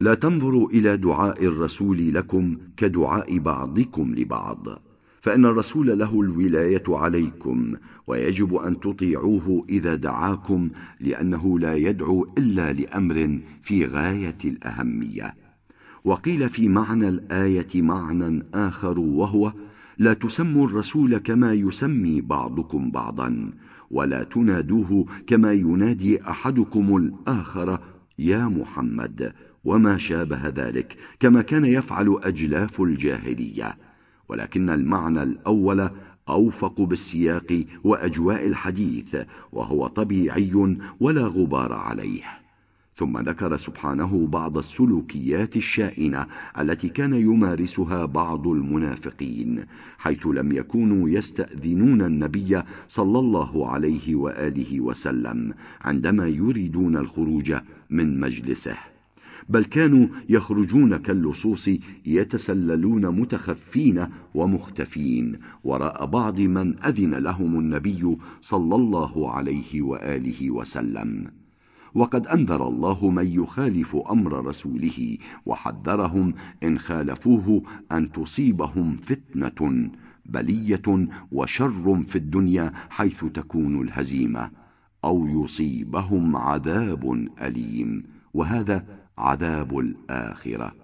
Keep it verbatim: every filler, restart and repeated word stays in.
لا تنظروا إلى دعاء الرسول لكم كدعاء بعضكم لبعض، فإن الرسول له الولاية عليكم، ويجب أن تطيعوه إذا دعاكم، لأنه لا يدعو إلا لأمر في غاية الأهمية. وقيل في معنى الآية معنى آخر، وهو: لا تسموا الرسول كما يسمي بعضكم بعضا، ولا تنادوه كما ينادي أحدكم الآخر يا محمد، وما شابه ذلك، كما كان يفعل أجلاف الجاهلية. ولكن المعنى الأول أوفق بالسياق وأجواء الحديث، وهو طبيعي ولا غبار عليه. ثم ذكر سبحانه بعض السلوكيات الشائنة التي كان يمارسها بعض المنافقين، حيث لم يكونوا يستأذنون النبي صلى الله عليه وآله وسلم عندما يريدون الخروج من مجلسه، بل كانوا يخرجون كاللصوص يتسللون متخفين ومختفين وراء بعض من أذن لهم النبي صلى الله عليه وآله وسلم. وقد أنذر الله من يخالف أمر رسوله، وحذرهم إن خالفوه أن تصيبهم فتنة بلية وشر في الدنيا حيث تكون الهزيمة، أو يصيبهم عذاب أليم، وهذا عذاب الآخرة.